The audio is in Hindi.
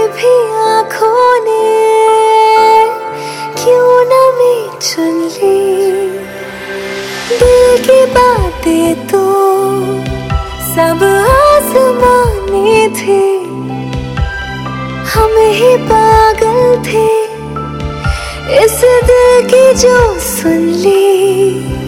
भी आँखों ने क्यों न मैं चुन ली। दिल की बातें तो सब आसमानी थी, हम ही पागल थे इस दिल की जो सुन ली।